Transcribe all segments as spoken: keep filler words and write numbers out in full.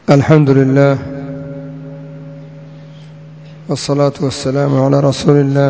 الحمد لله والصلاة والسلام على رسول الله،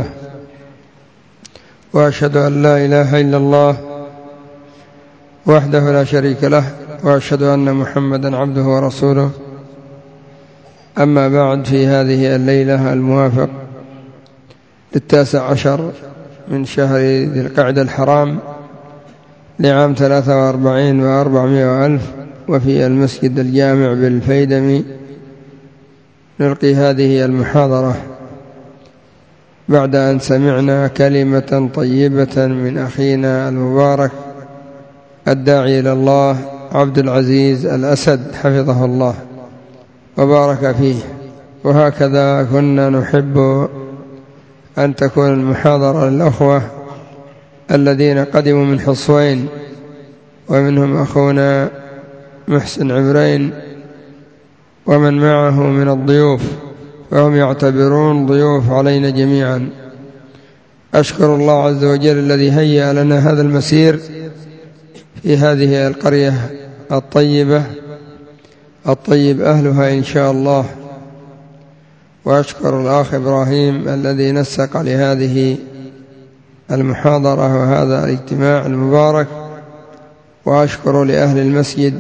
وأشهد أن لا إله إلا الله وحده لا شريك له، وأشهد أن محمدا عبده ورسوله. أما بعد، في هذه الليلة الموافق للتاسع عشر من شهر ذي القعدة الحرام لعام ثلاثة وأربعين وأربعمائة وألف، وفي المسجد الجامع بالفيدم نلقي هذه المحاضرة بعد أن سمعنا كلمة طيبة من أخينا المبارك الداعي إلى الله عبد العزيز الأسد حفظه الله وبارك فيه. وهكذا كنا نحب أن تكون المحاضرة للأخوة الذين قدموا من حصوين، ومنهم أخونا محسن عمرين ومن معه من الضيوف، وهم يعتبرون ضيوف علينا جميعا. أشكر الله عز وجل الذي هيأ لنا هذا المسير في هذه القرية الطيبة الطيب أهلها إن شاء الله. وأشكر الأخ إبراهيم الذي نسق لهذه المحاضرة وهذا الاجتماع المبارك. وأشكر لأهل المسجد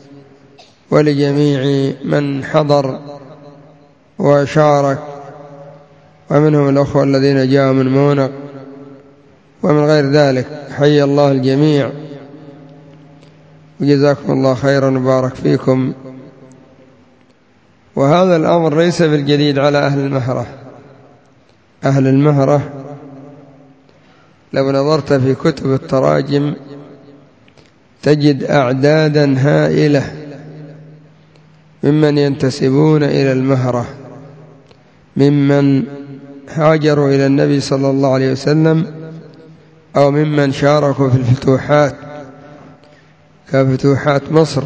ولجميع من حضر وشارك، ومنهم الأخوة الذين جاءوا من مونق ومن غير ذلك. حي الله الجميع وجزاكم الله خيرا وبارك فيكم. وهذا الأمر ليس بالجديد على أهل المهرة. أهل المهرة لو نظرت في كتب التراجم تجد أعدادا هائلة ممن ينتسبون إلى المهرة، ممن هاجروا إلى النبي صلى الله عليه وسلم أو ممن شاركوا في الفتوحات كفتوحات مصر،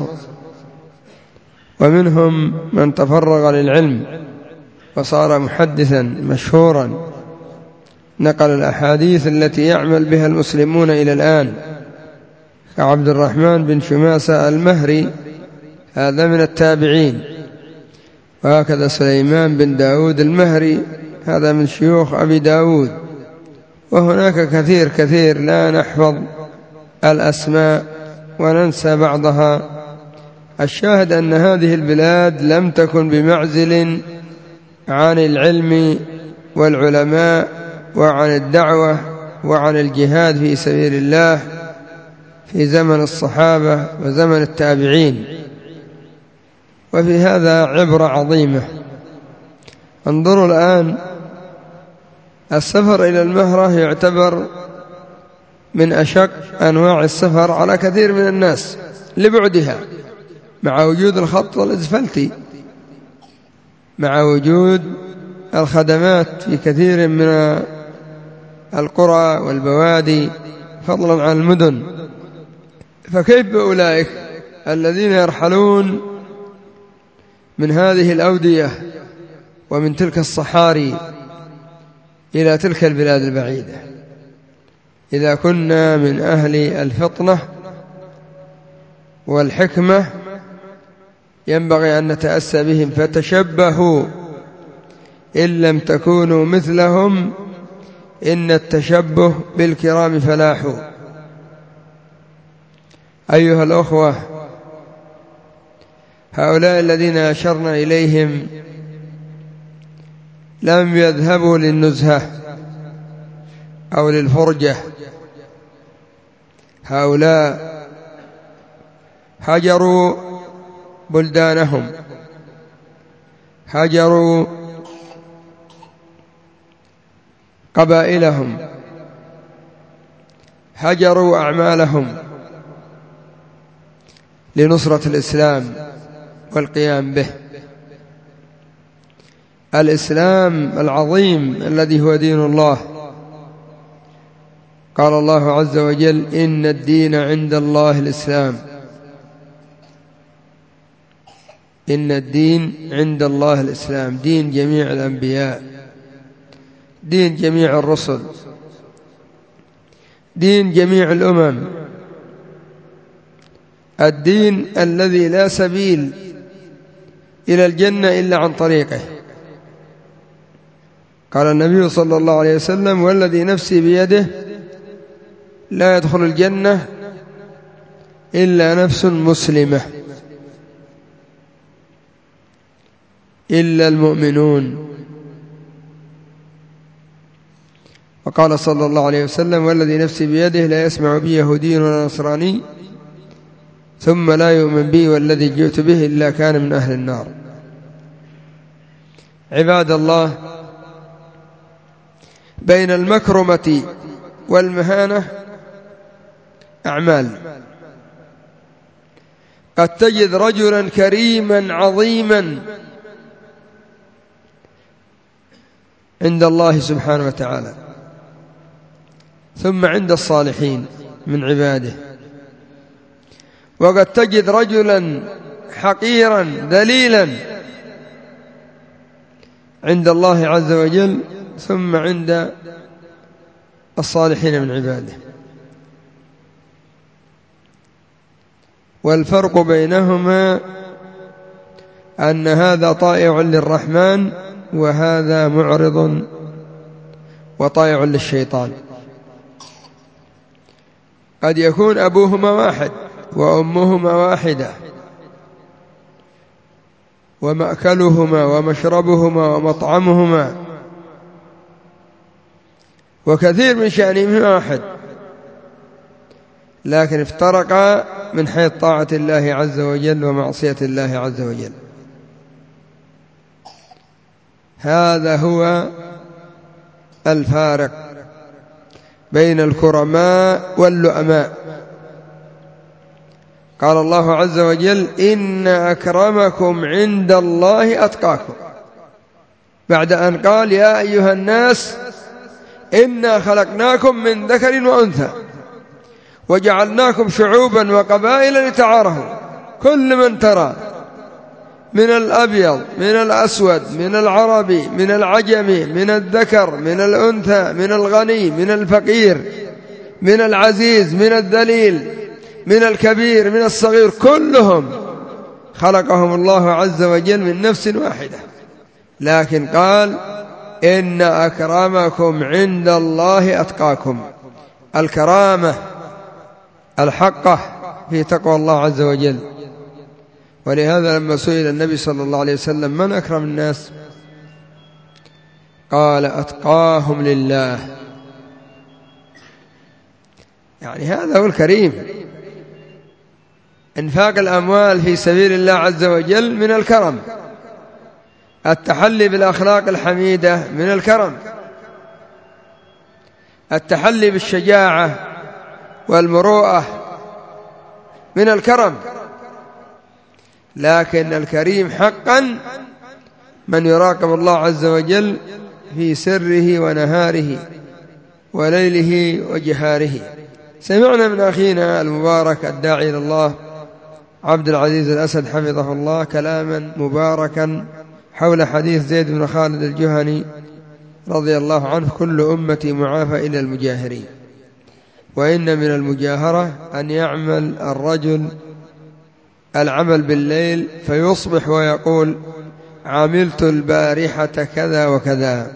ومنهم من تفرغ للعلم وصار محدثا مشهورا، نقل الأحاديث التي يعمل بها المسلمون إلى الآن، كعبد الرحمن بن شماسة المهري، هذا من التابعين. وهكذا سليمان بن داود المهري، هذا من شيوخ أبي داود. وهناك كثير كثير لا نحفظ الأسماء وننسى بعضها. الشاهد أن هذه البلاد لم تكن بمعزل عن العلم والعلماء وعن الدعوة وعن الجهاد في سبيل الله في زمن الصحابة وزمن التابعين. وفي هذا عبرة عظيمة. انظروا الآن، السفر إلى المهرة يعتبر من أشق أنواع السفر على كثير من الناس لبعدها، مع وجود الخط الإسفلتي، مع وجود الخدمات في كثير من القرى والبوادي فضلا عن المدن. فكيف بأولئك الذين يرحلون من هذه الأودية ومن تلك الصحاري إلى تلك البلاد البعيدة؟ إذا كنا من أهل الفطنة والحكمة ينبغي أن نتأسى بهم، فتشبهوا إن لم تكونوا مثلهم إن التشبه بالكرام فلاح. أيها الأخوة، هؤلاء الذين أشرنا إليهم لم يذهبوا للنزهة أو للفرجة. هؤلاء هاجروا بلدانهم، هاجروا قبائلهم، هاجروا أعمالهم لنصرة الإسلام والقيام به. الإسلام العظيم الذي هو دين الله. قال الله عز وجل: إن الدين عند الله الإسلام. إن الدين عند الله الإسلام، دين جميع الأنبياء، دين جميع الرسل، دين جميع الأمم، الدين الذي لا سبيل إلى الجنة إلا عن طريقه. قال النبي صلى الله عليه وسلم: والذي نفسي بيده لا يدخل الجنة إلا نفس مسلمة إلا المؤمنون. وقال صلى الله عليه وسلم: والذي نفسي بيده لا يسمع بي يهودي ولا نصراني ثم لا يؤمن بي والذي جئت به إلا كان من أهل النار. عباد الله، بين المكرمة والمهانة أعمال. قد تجد رجلا كريما عظيما عند الله سبحانه وتعالى، ثم عند الصالحين من عباده، وقد تجد رجلا حقيرا ذليلا عند الله عز وجل، ثم عند الصالحين من عباده. والفرق بينهما أن هذا طائع للرحمن وهذا معرض وطائع للشيطان. قد يكون أبوهما واحد وأمهما واحدة ومأكلهما ومشربهما ومطعمهما وكثير من شأنهما واحد، لكن افترقا من حيث طاعة الله عز وجل ومعصية الله عز وجل. هذا هو الفارق بين الكرماء واللؤماء. قال الله عز وجل: إن أكرمكم عند الله أتقاكم، بعد أن قال: يا أيها الناس إنا خلقناكم من ذكر وأنثى وجعلناكم شعوبا وقبائل لتعارفوا كل من ترى من الأبيض من الأسود من العربي من العجمي من الذكر من الأنثى من الغني من الفقير من العزيز من الذليل من الكبير من الصغير، كلهم خلقهم الله عز وجل من نفس واحدة، لكن قال: إن أكرمكم عند الله أتقاكم. الكرامة الحقة في تقوى الله عز وجل. ولهذا لما سئل النبي صلى الله عليه وسلم: من أكرم الناس؟ قال: أتقاهم لله. يعني هذا هو الكريم. إنفاق الأموال في سبيل الله عز وجل من الكرم، التحلي بالأخلاق الحميدة من الكرم، التحلي بالشجاعة والمروءة من الكرم. لكن الكريم حقا من يراقب الله عز وجل في سره ونهاره وليله وجهاره. سمعنا من أخينا المبارك الداعي إلى الله عبد العزيز الأسد حفظه الله كلاما مباركا حول حديث زيد بن خالد الجهني رضي الله عنه: كل أمتي معافى إلى المجاهرين. وإن من المجاهرة أن يعمل الرجل العمل بالليل فيصبح ويقول: عملت البارحة كذا وكذا.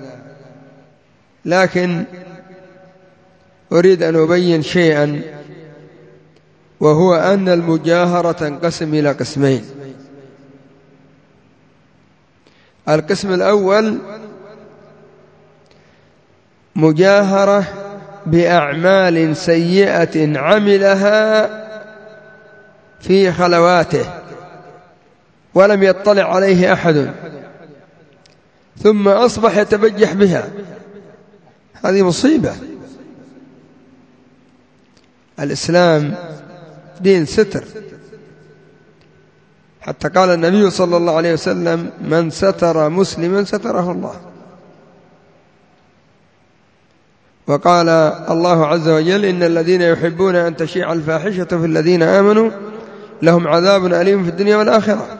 لكن أريد أن أبين شيئا، وهو أن المجاهرة تنقسم إلى قسمين. القسم الأول مجاهرة بأعمال سيئة عملها في خلواته ولم يطلع عليه أحد، ثم أصبح يتبجح بها. هذه مصيبة. الإسلام دين ستر، حتى قال النبي صلى الله عليه وسلم: من ستر مسلما ستره الله. وقال الله عز وجل: إن الذين يحبون أن تشيع الفاحشة في الذين آمنوا لهم عذاب أليم في الدنيا والآخرة.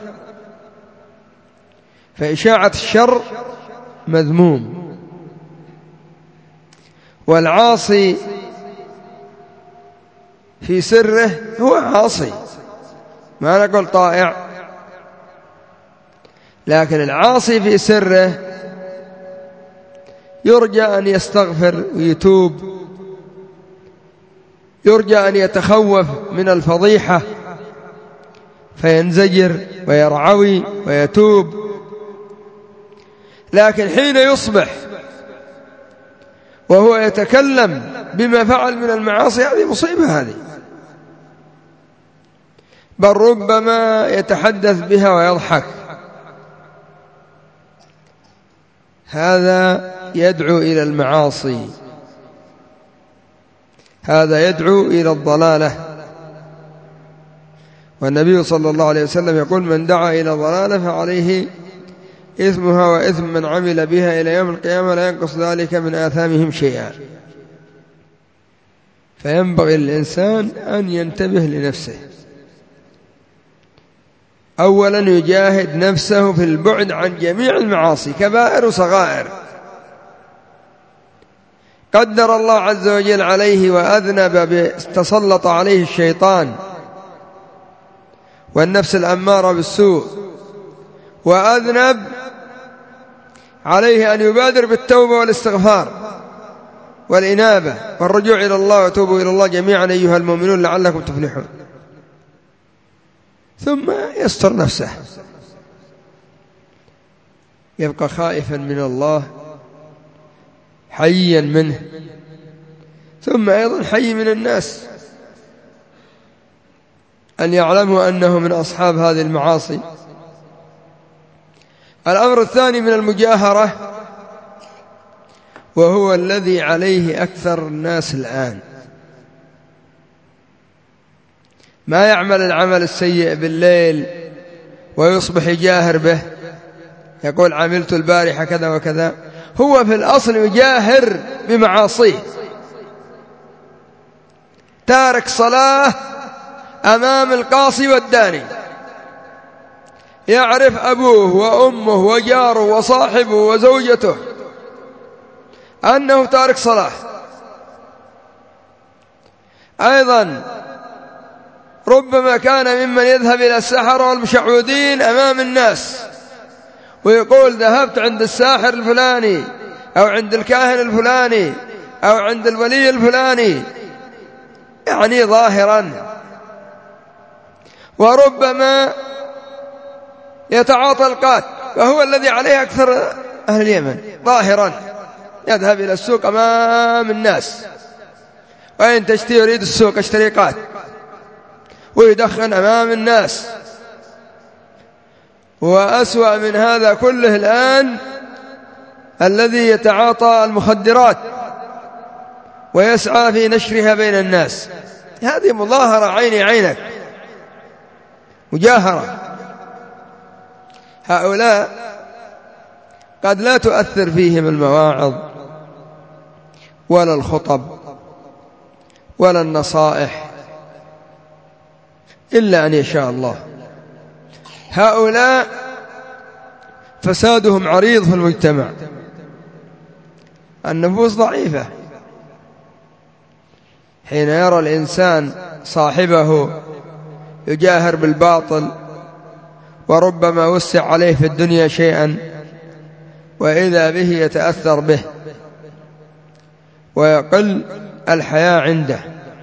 فإشاعة الشر مذموم، والعاصي في سره هو عاصي، ما نقول طائع. لكن العاصي في سره يرجى أن يستغفر ويتوب، يرجى أن يتخوف من الفضيحة فينزجر ويرعوي ويتوب. لكن حين يصبح وهو يتكلم بما فعل من المعاصي هذه مصيبة، هذه بل ربما يتحدث بها ويضحك. هذا يدعو إلى المعاصي، هذا يدعو إلى الضلالة. والنبي صلى الله عليه وسلم يقول: من دعا إلى ضلالة فعليه إثمها وإثم من عمل بها إلى يوم القيامة لا ينقص ذلك من آثامهم شيئا. فينبغي للإنسان أن ينتبه لنفسه. أولا يجاهد نفسه في البعد عن جميع المعاصي كبائر وصغائر. قدر الله عز وجل عليه وأذنب، تسلط عليه الشيطان والنفس الأمارة بالسوء، وأذنب عليه أن يبادر بالتوبة والاستغفار والإنابة والرجوع إلى الله. وتوبوا إلى الله جميعا أيها المؤمنون لعلكم تفلحون. ثم يستر نفسه، يبقى خائفا من الله حيا منه، ثم أيضا حي من الناس، أن يعلموا أنه من أصحاب هذه المعاصي. الأمر الثاني من المجاهرة، وهو الذي عليه أكثر الناس الآن، ما يعمل العمل السيء بالليل ويصبح يجاهر به، يقول عملت البارحة كذا وكذا، هو في الأصل يجاهر بمعاصيه. تارك صلاة أمام القاصي والداني، يعرف أبوه وأمه وجاره وصاحبه وزوجته أنه تارك صلاة. أيضا ربما كان ممن يذهب إلى السحرة والمشعوذين أمام الناس ويقول ذهبت عند الساحر الفلاني أو عند الكاهن الفلاني أو عند الولي الفلاني، يعني ظاهرا. وربما يتعاطى القات، وهو الذي عليه أكثر أهل اليمن ظاهرا، يذهب إلى السوق أمام الناس، وإن تشتري يريد السوق اشتري قات، ويدخن أمام الناس. وأسوأ من هذا كله الآن الذي يتعاطى المخدرات ويسعى في نشرها بين الناس، هذه مظاهرة عيني عينك، مجاهرة. هؤلاء قد لا تؤثر فيهم المواعظ ولا الخطب ولا النصائح إلا أن يشاء الله. هؤلاء فسادهم عريض في المجتمع، النفوس ضعيفة. حين يرى الإنسان صاحبه يجاهر بالباطل وربما وسع عليه في الدنيا شيئا، وإذا به يتأثر به ويقل الحياة عنده.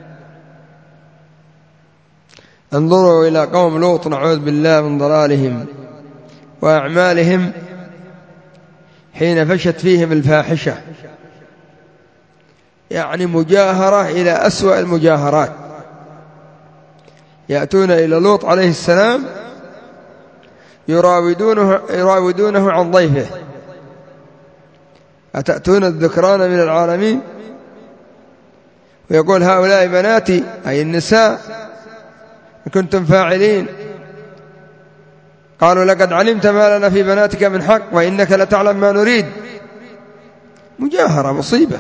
انظروا إلى قوم لوط، نعوذ بالله من ضلالهم وأعمالهم، حين فشت فيهم الفاحشة، يعني مجاهرة إلى أسوأ المجاهرات. يأتون إلى لوط عليه السلام يراودونه, يراودونه عن ضيفه: أتأتون الذكران من العالمين؟ ويقول هؤلاء بناتي، أي النساء، كنتم فاعلين. قالوا لقد علمت ما لنا في بناتك من حق وإنك لتعلم ما نريد. مجاهرة مصيبة.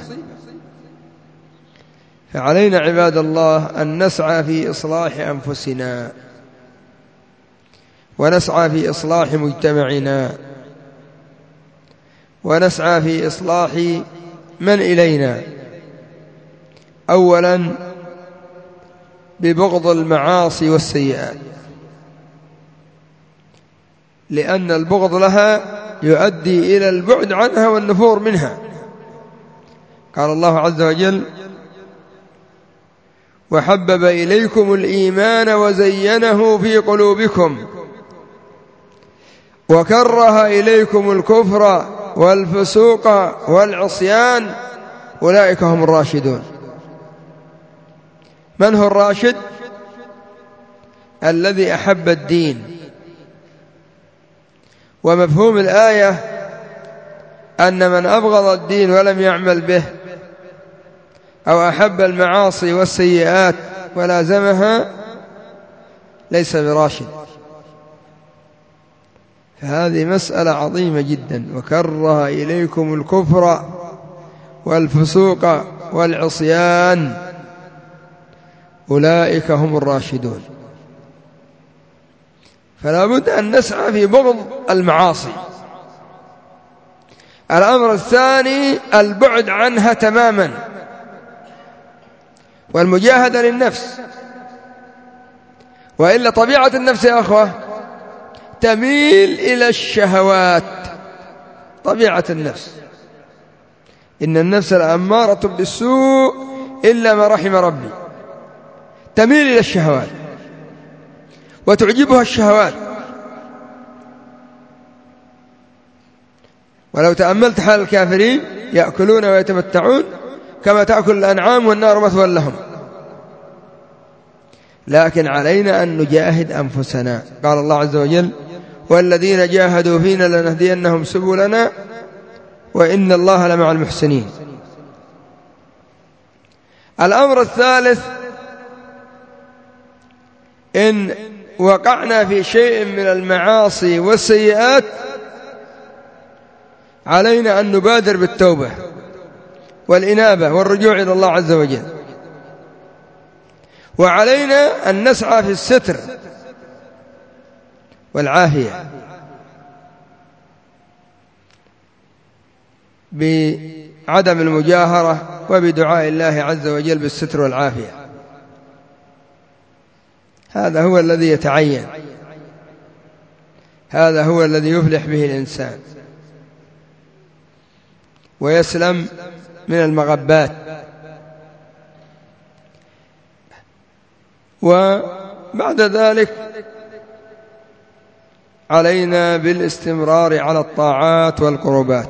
فعلينا عباد الله أن نسعى في إصلاح أنفسنا، ونسعى في إصلاح مجتمعنا، ونسعى في إصلاح من إلينا. أولا ببغض المعاصي والسيئات، لأن البغض لها يؤدي إلى البعد عنها والنفور منها. قال الله عز وجل: وحبب إليكم الإيمان وزينه في قلوبكم وكره إليكم الكفر والفسوق والعصيان أولئك هم الراشدون. من هو الراشد؟ الذي أحب الدين. ومفهوم الآية أن من أبغض الدين ولم يعمل به أو أحب المعاصي والسيئات ولازمها ليس براشد. فهذه مسألة عظيمة جدا. وكره إليكم الكفر والفسوق والعصيان أولئك هم الراشدون. فلا بد أن نسعى في بغض المعاصي. الأمر الثاني البعد عنها تماما والمجاهدة للنفس. وإلا طبيعة النفس يا أخوة تميل إلى الشهوات. طبيعة النفس، إن النفس الأمارة بالسوء إلا ما رحم ربي، تميل إلى الشهوات وتعجبها الشهوات. ولو تأملت حال الكافرين يأكلون ويتمتعون كما تأكل الأنعام والنار مثوى لهم. لكن علينا أن نجاهد أنفسنا. قال الله عز وجل: والذين جاهدوا فينا لنهدينهم سبلنا وإن الله لمع المحسنين. الأمر الثالث: إن وقعنا في شيء من المعاصي والسيئات علينا أن نبادر بالتوبة والإنابة والرجوع إلى الله عز وجل. وعلينا أن نسعى في الستر والعافية بعدم المجاهرة وبدعاء الله عز وجل بالستر والعافية. هذا هو الذي يتعين، هذا هو الذي يفلح به الإنسان ويسلم من المغبات. وبعد ذلك علينا بالاستمرار على الطاعات والقربات،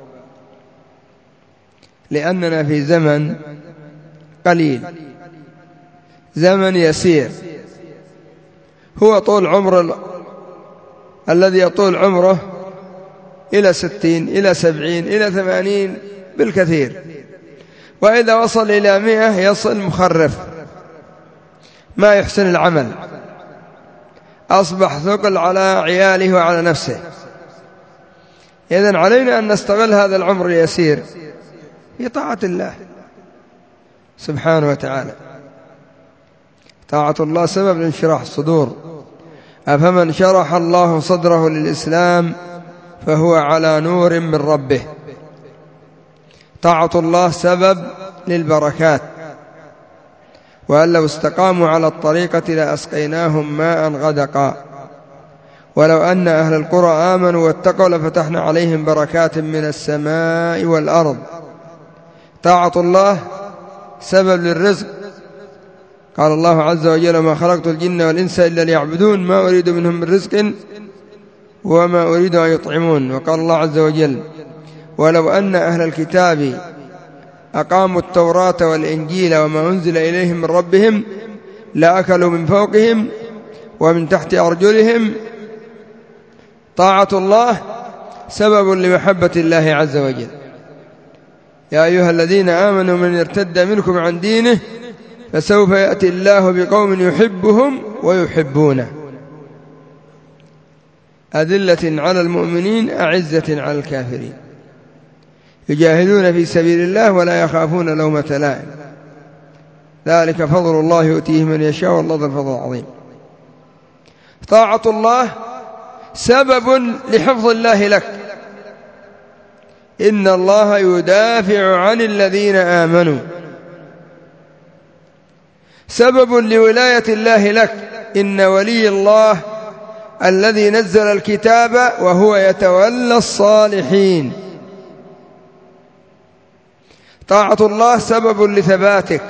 لأننا في زمن قليل، زمن يسير، هو طول عمر ال... الذي يطول عمره إلى ستين إلى سبعين إلى ثمانين بالكثير، وإذا وصل إلى مئة يصل مخرف ما يحسن العمل، أصبح ثقل على عياله وعلى نفسه. إذن علينا أن نستغل هذا العمر اليسير في طاعة الله سبحانه وتعالى. طاعة الله سبب لانشراح الصدور. أفمن شرح الله صدره للإسلام فهو على نور من ربه. طاعة الله سبب للبركات، وأن لو استقاموا على الطريقة لأسقيناهم ماء غدقا ولو أن أهل القرى آمنوا واتقوا لفتحنا عليهم بركات من السماء والأرض. طاعة الله سبب للرزق. قال الله عز وجل: ما خلقت الجن والإنس إلا ليعبدون ما أريد منهم من رزق وما أريد أن يطعمون. وقال الله عز وجل: ولو أن أهل الكتاب أقاموا التوراة والإنجيل وما أنزل إليهم من ربهم لأكلوا من فوقهم ومن تحت أرجلهم. طاعة الله سبب لمحبة الله عز وجل. يا أيها الذين آمنوا من ارتد منكم عن دينه فسوف يأتي الله بقوم يحبهم ويحبونه أذلة على المؤمنين أعزة على الكافرين يجاهدون في سبيل الله ولا يخافون لومة لائم ذلك فضل الله يؤتيه من يشاء والله ذو الفضل العظيم. طاعة الله سبب لحفظ الله لك. إن الله يدافع عن الذين آمنوا. سبب لولاية الله لك. إن ولي الله الذي نزل الكتاب وهو يتولى الصالحين. طاعة الله سبب لثباتك.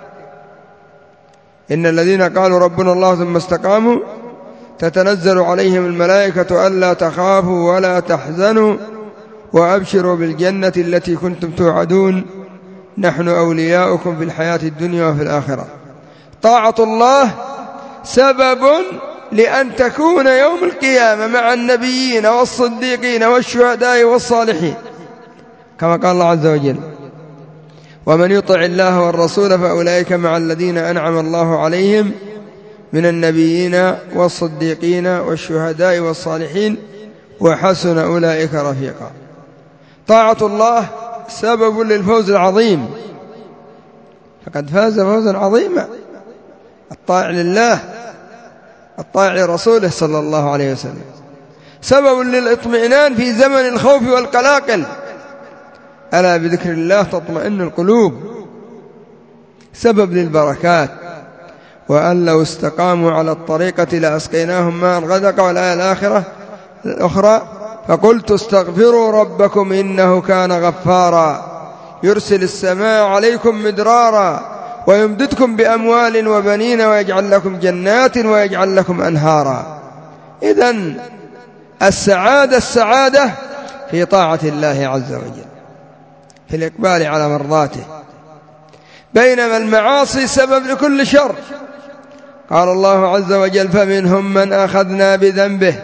إن الذين قالوا ربنا الله ثم استقاموا تتنزل عليهم الملائكة ألا تخافوا ولا تحزنوا وأبشروا بالجنة التي كنتم توعدون نحن أولياؤكم في الحياة الدنيا وفي الآخرة. طاعة الله سبب لأن تكون يوم القيامة مع النبيين والصديقين والشهداء والصالحين، كما قال الله عز وجل: ومن يطع الله والرسول فأولئك مع الذين أنعم الله عليهم من النبيين والصديقين والشهداء والصالحين وحسن أولئك رفيقا. طاعة الله سبب للفوز العظيم، فقد فاز فوزا عظيما الطاعة لله الطاعة لرسوله صلى الله عليه وسلم. سبب للإطمئنان في زمن الخوف والقلاقل، ألا بذكر الله تطمئن القلوب. سبب للبركات، وأن لو استقاموا على الطريقة لأسقيناهم ماء غدقا. والآية الآخرة الأخرى: فقلت استغفروا ربكم إنه كان غفارا يرسل السماء عليكم مدرارا ويمددكم بأموال وبنين ويجعل لكم جنات ويجعل لكم أنهارا. إذن السعادة السعادة في طاعة الله عز وجل، في الإقبال على مرضاته، بينما المعاصي سبب لكل شر. قال الله عز وجل: فمنهم من أخذنا بذنبه،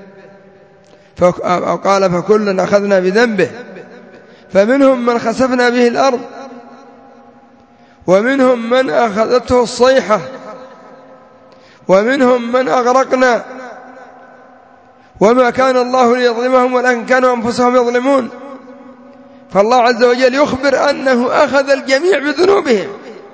أو قال: فكلا أخذنا بذنبه، فمنهم من خسفنا به الأرض ومنهم من أخذته الصيحة ومنهم من أغرقنا وما كان الله ليظلمهم ولكن كانوا أنفسهم يظلمون. فالله عز وجل يخبر أنه أخذ الجميع بذنوبهم.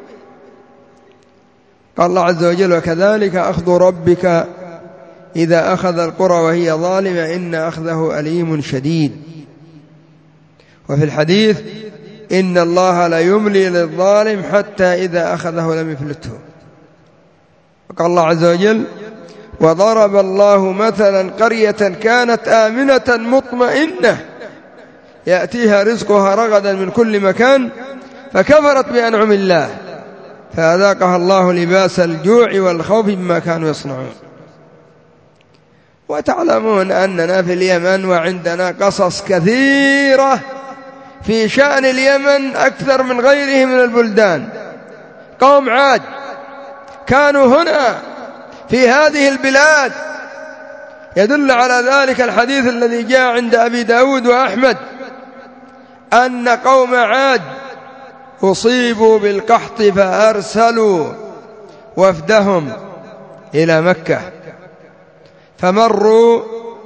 قال الله عز وجل: وكذلك أخذ ربك إذا أخذ القرى وهي ظالمة إن أخذه أليم شديد. وفي الحديث: إن الله لا يملي للظالم حتى إذا أخذه لم يفلته. وقال الله عز وجل: وضرب الله مثلا قرية كانت آمنة مطمئنة يأتيها رزقها رغدا من كل مكان فكفرت بأنعم الله فأذاقها الله لباس الجوع والخوف بما كانوا يصنعون. وتعلمون أننا في اليمن وعندنا قصص كثيرة في شأن اليمن أكثر من غيره من البلدان. قوم عاد كانوا هنا في هذه البلاد، يدل على ذلك الحديث الذي جاء عند أبي داود وأحمد أن قوم عاد أصيبوا بالقحط فأرسلوا وفدهم إلى مكة، فمروا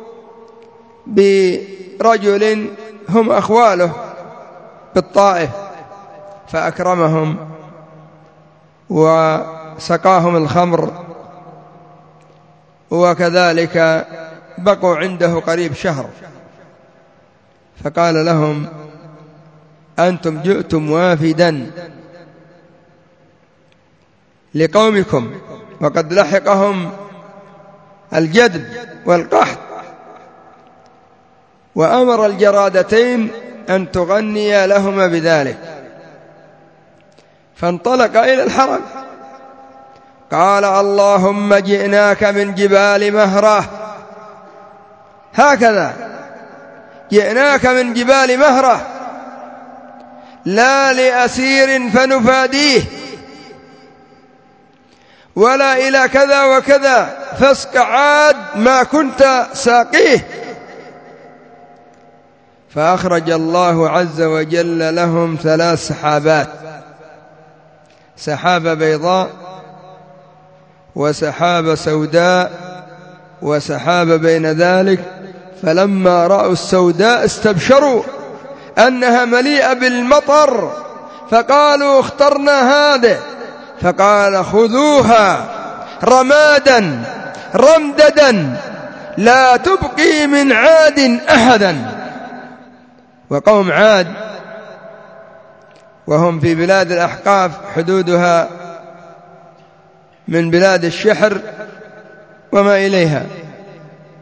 برجل هم أخواله بالطائف فأكرمهم وسقاهم الخمر، وكذلك بقوا عنده قريب شهر، فقال لهم: أنتم جئتم وافدا لقومكم وقد لحقهم الجدب والقحط، وأمر الجرادتين أن تغني لهما بذلك. فانطلق إلى الحرم قال: اللهم جئناك من جبال مهرة، هكذا جئناك من جبال مهرة لا لأسير فنفاديه ولا إلى كذا وكذا فاسق عاد ما كنت ساقيه. فأخرج الله عز وجل لهم ثلاث سحابات: سحابة بيضاء وسحابة سوداء وسحابة بين ذلك، فلما رأوا السوداء استبشروا أنها مليئة بالمطر فقالوا: اخترنا هذه، فقال: خذوها رمادا رمددا لا تبقي من عاد أحدا. وقوم عاد وهم في بلاد الأحقاف حدودها من بلاد الشحر وما إليها،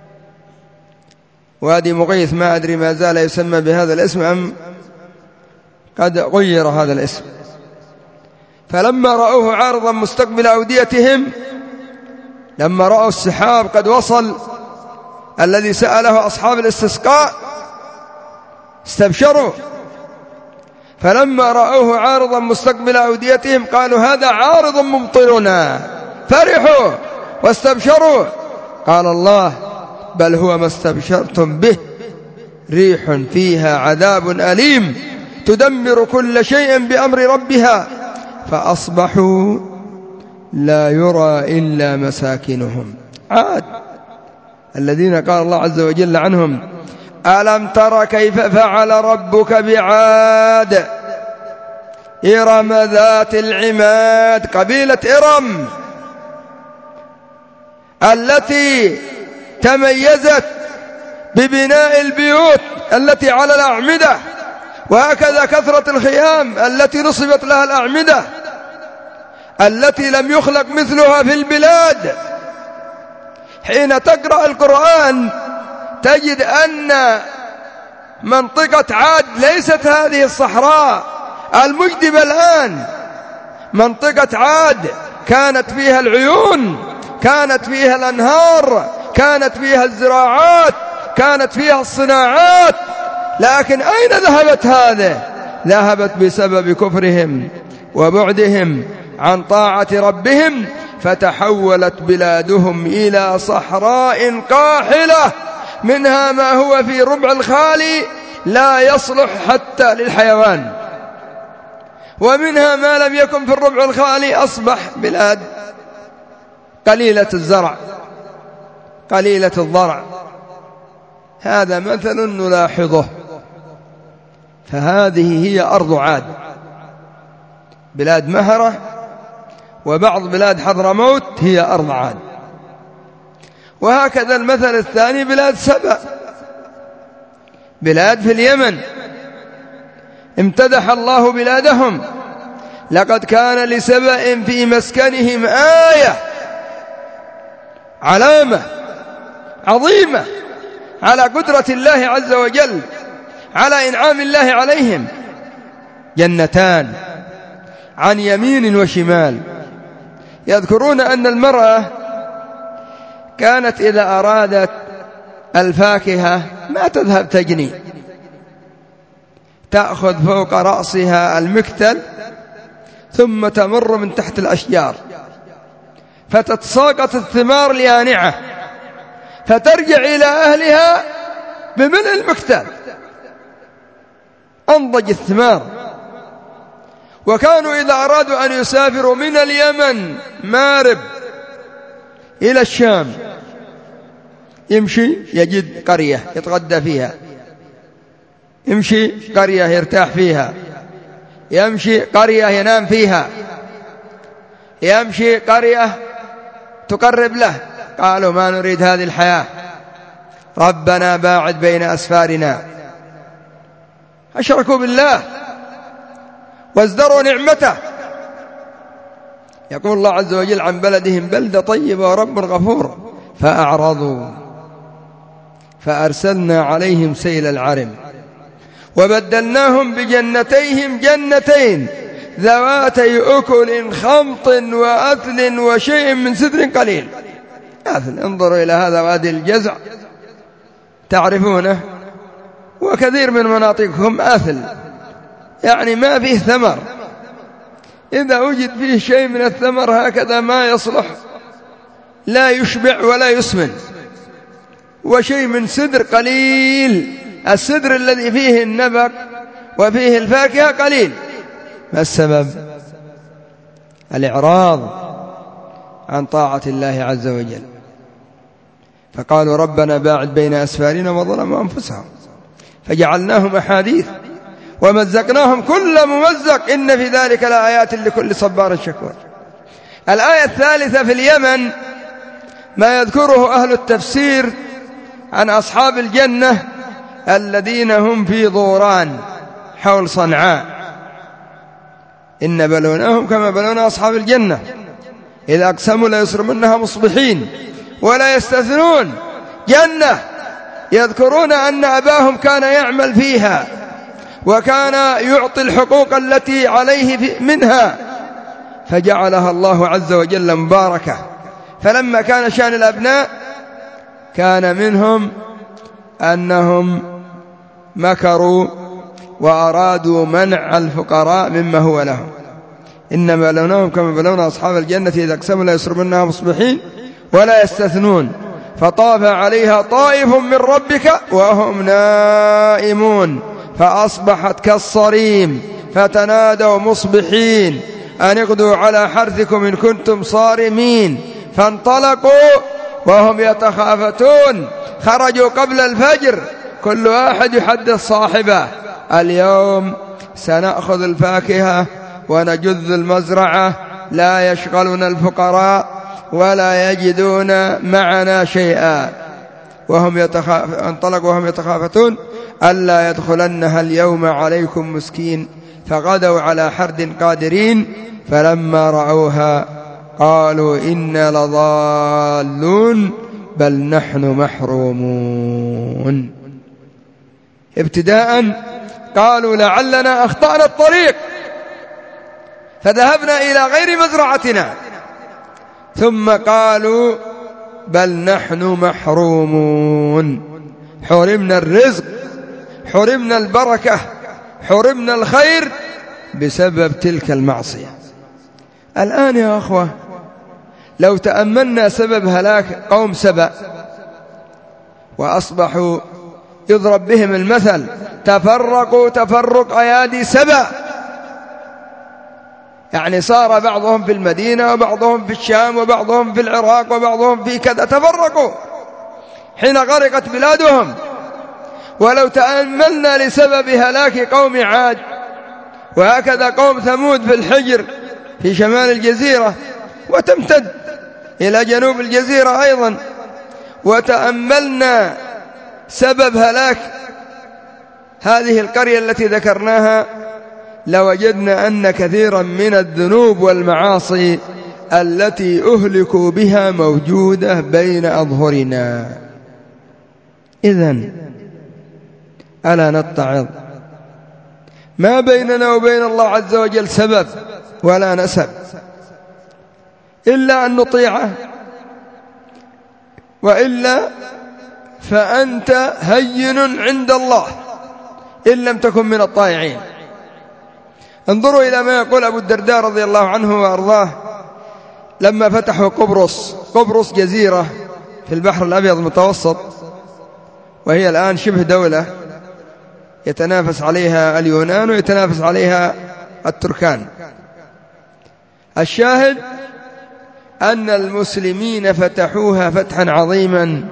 وادي مغيث ما أدري ما زال يسمى بهذا الاسم أم قد غير هذا الاسم. فلما رأوه عارضا مستقبل أوديتهم، لما رأوا السحاب قد وصل الذي سأله أصحاب الاستسقاء استبشروا، فلما رأوه عارضا مستقبل أوديتهم قالوا هذا عارض ممطرنا، فرحوا واستبشروا. قال الله بل هو ما استبشرتم به، ريح فيها عذاب أليم تدمر كل شيء بأمر ربها فأصبحوا لا يرى إلا مساكنهم. عاد الذين قال الله عز وجل عنهم ألم تر كيف فعل ربك بعاد إرم ذات العماد، قبيلة إرم التي تميزت ببناء البيوت التي على الأعمدة، وهكذا كثرة الخيام التي نصبت لها الأعمدة التي لم يخلق مثلها في البلاد. حين تقرأ القرآن تجد أن منطقة عاد ليست هذه الصحراء المجدبة الآن، منطقة عاد كانت فيها العيون، كانت فيها الأنهار، كانت فيها الزراعات، كانت فيها الصناعات، لكن أين ذهبت هذه؟ ذهبت بسبب كفرهم وبعدهم عن طاعة ربهم، فتحولت بلادهم إلى صحراء قاحلة، منها ما هو في ربع الخالي لا يصلح حتى للحيوان، ومنها ما لم يكن في الربع الخالي أصبح بلاد قليلة الزرع قليلة الضرع. هذا مثل نلاحظه. فهذه هي أرض عاد، بلاد مهرة وبعض بلاد حضرموت هي أرض عاد. وهكذا المثل الثاني بلاد سبأ، بلاد في اليمن امتدح الله بلادهم لقد كان لسبأ في مسكنهم آية، علامة عظيمة على قدرة الله عز وجل، على إنعام الله عليهم، جنتان عن يمين وشمال. يذكرون أن المرأة كانت إذا أرادت الفاكهة ما تذهب تجني، تأخذ فوق رأسها المكتل ثم تمر من تحت الأشجار فتتساقط الثمار اليانعة، فترجع إلى أهلها بملء المكتل أنضج الثمار. وكانوا إذا أرادوا أن يسافروا من اليمن مارب إلى الشام يمشي يجد قرية يتغدى فيها، يمشي قرية يرتاح فيها، يمشي قرية ينام فيها، يمشي قرية تقرب له. قالوا ما نريد هذه الحياة، ربنا باعد بين أسفارنا. أشركوا بالله وازدروا نعمته. يقول الله عز وجل عن بلدهم بلدة طيبة ورب غفور فأعرضوا فأرسلنا عليهم سيل العرم وبدلناهم بجنتيهم جنتين ذواتي أكل خمط وأثل وشيء من سدر قليل. أثل، انظروا إلى هذا وادي الجزع تعرفونه، وكثير من مناطقهم أثل، يعني ما فيه ثمر، إذا وجد فيه شيء من الثمر هكذا ما يصلح، لا يشبع ولا يسمن. وشيء من سدر قليل، السدر الذي فيه النبق وفيه الفاكهة قليل. ما السبب؟ الإعراض عن طاعة الله عز وجل. فقالوا ربنا باعد بين أسفارنا وظلموا أنفسهم فجعلناهم أحاديث ومزقناهم كل ممزق إن في ذلك لآيات لكل صبار شكور. الآية الثالثة في اليمن ما يذكره أهل التفسير عن أصحاب الجنة الذين هم في ضوران حول صنعاء، إن بلوناهم كما بلونا أصحاب الجنة إذا أقسموا لا يصرمنها مصبحين ولا يستثنون. جنة يذكرون أن أباهم كان يعمل فيها وكان يعطي الحقوق التي عليه منها، فجعلها الله عز وجل مباركة. فلما كان شأن الأبناء كان منهم أنهم مكروا وأرادوا منع الفقراء مما هو لهم. إنما بلوناهم كما بلونا أصحاب الجنة إذا اقسموا لا يشربونها مصبحين ولا يستثنون، فطاف عليها طائف من ربك وهم نائمون فأصبحت كالصريم فتنادوا مصبحين أن اغدوا على حرثكم إن كنتم صارمين، فانطلقوا وهم يتخافتون، خرجوا قبل الفجر كل واحد يحدث صاحبه: اليوم سنأخذ الفاكهة ونجذ المزرعة، لا يشغلنا الفقراء ولا يجدون معنا شيئا. وهم يتخاف... انطلقوا وهم يتخافتون ألا يدخلنها اليوم عليكم مسكين، فغدوا على حرد قادرين، فلما رأوها قالوا إنا لضالون بل نحن محرومون. ابتداء قالوا لعلنا أخطأنا الطريق فذهبنا إلى غير مزرعتنا، ثم قالوا بل نحن محرومون، حرمنا الرزق، حرمنا البركة، حرمنا الخير بسبب تلك المعصية. الآن يا أخوة لو تأملنا سبب هلاك قوم سبأ وأصبحوا يضرب بهم المثل: تفرقوا تفرق أيادي سبأ، يعني صار بعضهم في المدينة وبعضهم في الشام وبعضهم في العراق وبعضهم في كذا، تفرقوا حين غرقت بلادهم. ولو تأملنا لسبب هلاك قوم عاد وهكذا قوم ثمود في الحجر في شمال الجزيرة وتمتد إلى جنوب الجزيرة أيضا، وتأملنا سبب هلاك هذه القرية التي ذكرناها، لوجدنا أن كثيرا من الذنوب والمعاصي التي أهلكوا بها موجودة بين أظهرنا. إذن ألا نتعظ؟ ما بيننا وبين الله عز وجل سبب ولا نسب إلا أن نطيعه، وإلا فأنت هين عند الله إن لم تكن من الطائعين. انظروا إلى ما يقول أبو الدرداء رضي الله عنه وأرضاه لما فتحوا قبرص. قبرص جزيرة في البحر الأبيض المتوسط، وهي الآن شبه دولة يتنافس عليها اليونان ويتنافس عليها التركان. الشاهد أن المسلمين فتحوها فتحا عظيما،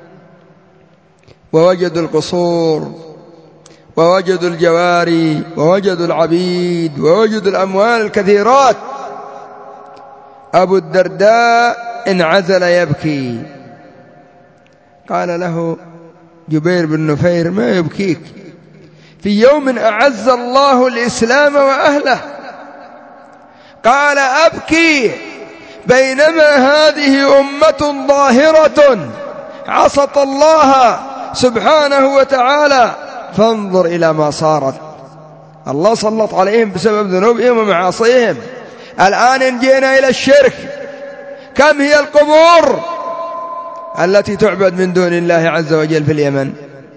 ووجدوا القصور ووجدوا الجواري ووجدوا العبيد ووجدوا الأموال الكثيرات. أبو الدرداء انعزل يبكي، قال له جبير بن نفير: ما يبكيك؟ في يوم أعز الله الإسلام وأهله. قال: أبكي بينما هذه أمة ظاهرة عصت الله سبحانه وتعالى، فانظر إلى ما صارت. الله سلط عليهم بسبب ذنوبهم ومعاصيهم. الآن إن جينا إلى الشرك، كم هي القبور التي تعبد من دون الله عز وجل في اليمن؟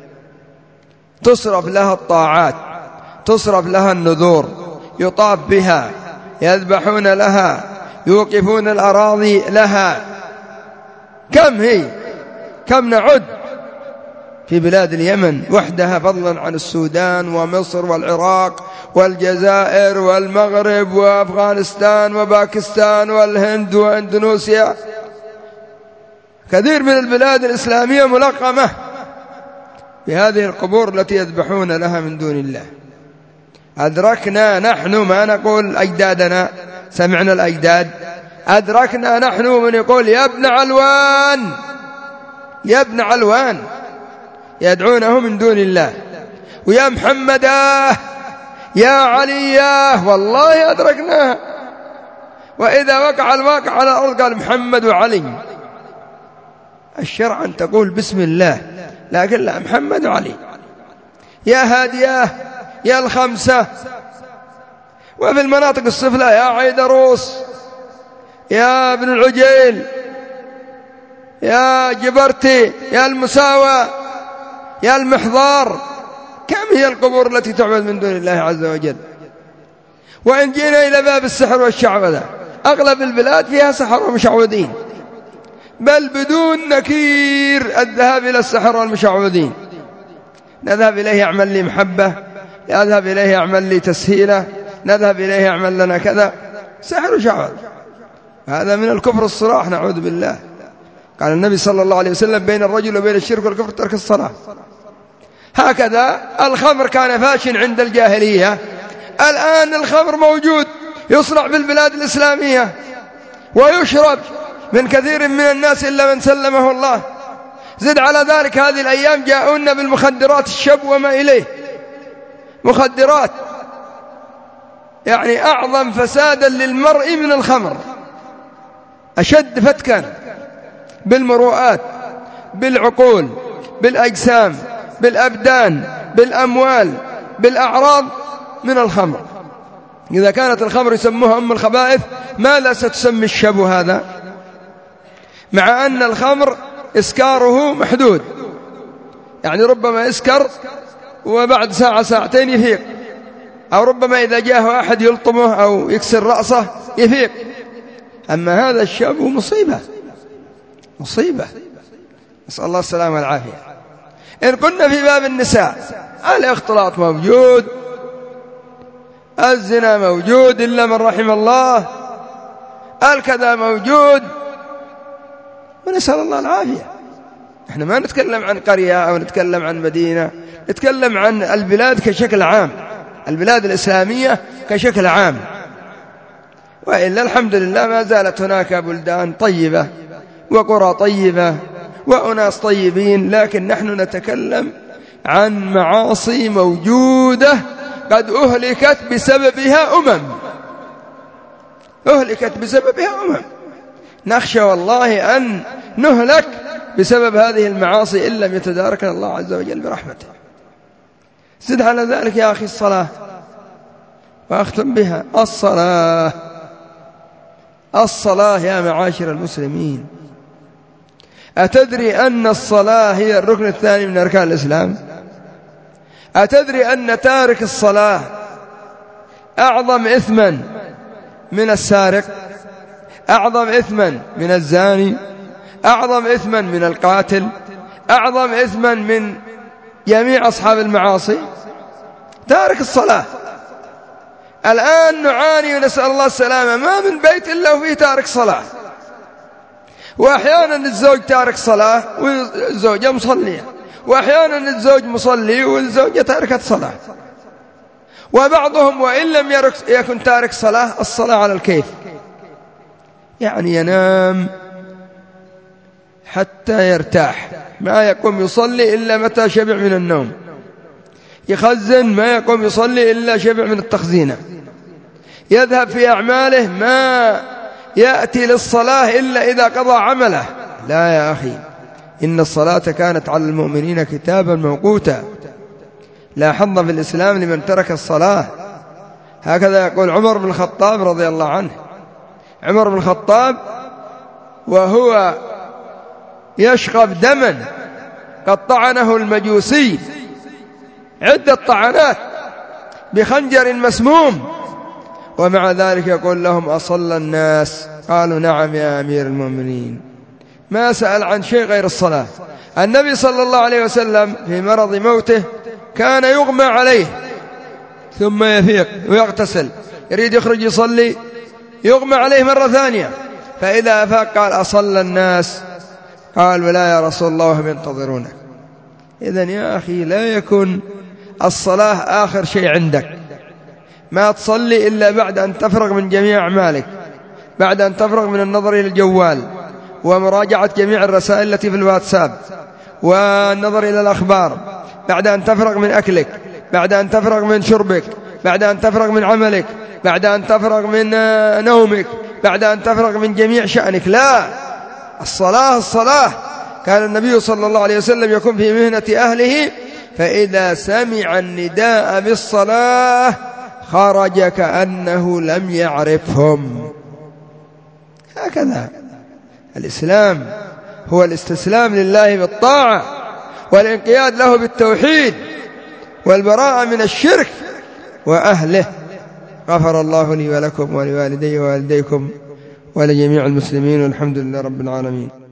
تصرف لها الطاعات، تصرف لها النذور، يطاف بها، يذبحون لها، يوقفون الأراضي لها. كم هي؟ كم نعد في بلاد اليمن وحدها، فضلا عن السودان ومصر والعراق والجزائر والمغرب وأفغانستان وباكستان والهند وإندونيسيا. كثير من البلاد الإسلامية ملقمة بهذه القبور التي يذبحون لها من دون الله. أدركنا نحن، ما نقول أجدادنا، سمعنا الأجداد، أدركنا نحن من يقول يا ابن علوان يا ابن علوان، يدعونه من دون الله، ويا محمداه يا علياه، والله أدركناها. وإذا وقع الواقع على الأرض قال محمد وعلي. الشرع أن تقول بسم الله لكن لا، محمد وعلي يا هادياه يا الخمسة. وفي المناطق السفلى يا عيدروس يا ابن العجيل يا جبرتي يا المساوى يا المحضار. كم هي القبور التي تعبد من دون الله عز وجل؟ وإن جينا إلى باب السحر والشعوذة، أغلب البلاد فيها سحر ومشعوذين، بل بدون نكير الذهاب إلى السحر والمشعوذين. نذهب إليه يعمل لي محبة، نذهب إليه يعمل لي تسهيلة، نذهب إليه يعمل لنا كذا، سحر وشعوذ. هذا من الكفر الصراح، نعوذ بالله. قال النبي صلى الله عليه وسلم: بين الرجل وبين الشرك والكفر ترك الصلاة. هكذا الخمر كان فاشن عند الجاهلية، الآن الخمر موجود، يصنع في البلاد الإسلامية ويشرب من كثير من الناس إلا من سلمه الله. زد على ذلك هذه الأيام جاءونا بالمخدرات، الشب وما إليه، مخدرات يعني أعظم فسادا للمرء من الخمر، أشد فتكا بالمروءات، بالعقول، بالأجسام، بالأبدان، بالأموال، بالأعراض من الخمر. إذا كانت الخمر يسموها أم الخبائث، ماذا ستسمي الشب هذا؟ مع أن الخمر إسكاره محدود، يعني ربما يسكر وبعد ساعة ساعتين يفيق، أو ربما إذا جاءه أحد يلطمه أو يكسر رأسه يفيق. أما هذا الشاب مصيبة مصيبة، نسأل الله السلامة والعافية. إن قلنا في باب النساء، الاختلاط موجود، الزنا موجود إلا من رحم الله، الكذا موجود، ونسأل الله العافية. احنا ما نتكلم عن قرية أو نتكلم عن مدينة، نتكلم عن البلاد كشكل عام، البلاد الإسلامية كشكل عام. وإلا الحمد لله ما زالت هناك بلدان طيبة وقرى طيبة وأناس طيبين، لكن نحن نتكلم عن معاصي موجودة قد أهلكت بسببها أمم، أهلكت بسببها أمم. نخشى والله أن نهلك بسبب هذه المعاصي إن لم يتداركنا الله عز وجل برحمته. زد على ذلك يا أخي الصلاة، وأختم بها، الصلاة الصلاة يا معاشر المسلمين. أتدري أن الصلاة هي الركن الثاني من أركان الإسلام؟ أتدري أن تارك الصلاة أعظم إثما من السارق، أعظم إثما من الزاني، أعظم إثما من القاتل، أعظم إثما من جميع أصحاب المعاصي؟ تارك الصلاة. الآن نعاني ونسأل الله السلامة، ما من بيت إلا وفيه تارك صلاة. وأحيانا الزوج تارك صلاة والزوجة مصلية، وأحيانا الزوج مصلي والزوجة تاركة صلاة. وبعضهم وإن لم يكن تارك صلاة، الصلاة على الكيف، يعني ينام حتى يرتاح، ما يقوم يصلي إلا متى شبع من النوم، يخزن ما يقوم يصلي إلا شبع من التخزينة، يذهب في أعماله ما يأتي للصلاة إلا إذا قضى عمله. لا يا أخي، إن الصلاة كانت على المؤمنين كتابا موقوتا، لا حظ في الإسلام لمن ترك الصلاة. هكذا يقول عمر بن الخطاب رضي الله عنه. عمر بن الخطاب وهو يشقب دما قد طعنه المجوسي عدة طعنات بخنجر مسموم، ومع ذلك يقول لهم: أصلى الناس؟ قالوا: نعم يا أمير المؤمنين. ما سأل عن شيء غير الصلاة. النبي صلى الله عليه وسلم في مرض موته كان يغمى عليه ثم يفيق ويغتسل، يريد يخرج يصلي يغمى عليه مرة ثانية، فإذا أفاق قال: أصلى الناس؟ قال: ولا يا رسول الله وهم ينتظرونك. إذن يا أخي لا يكن الصلاة آخر شيء عندك، ما تصلي إلا بعد أن تفرغ من جميع أعمالك، بعد أن تفرغ من النظر إلى الجوال ومراجعة جميع الرسائل التي في الواتساب والنظر إلى الأخبار، بعد أن تفرغ من أكلك، بعد أن تفرغ من شربك، بعد أن تفرغ من عملك، بعد أن تفرغ من نومك، بعد أن تفرغ من جميع شأنك. لا، الصلاة الصلاة كان النبي صلى الله عليه وسلم يكون في مهنة أهله فإذا سمع النداء بالصلاة خرج كأنه لم يعرفهم. هكذا الإسلام هو الاستسلام لله بالطاعة والانقياد له بالتوحيد والبراءة من الشرك وأهله. غفر الله لي ولكم ولوالدي ووالديكم ولجميع المسلمين والحمد لله رب العالمين.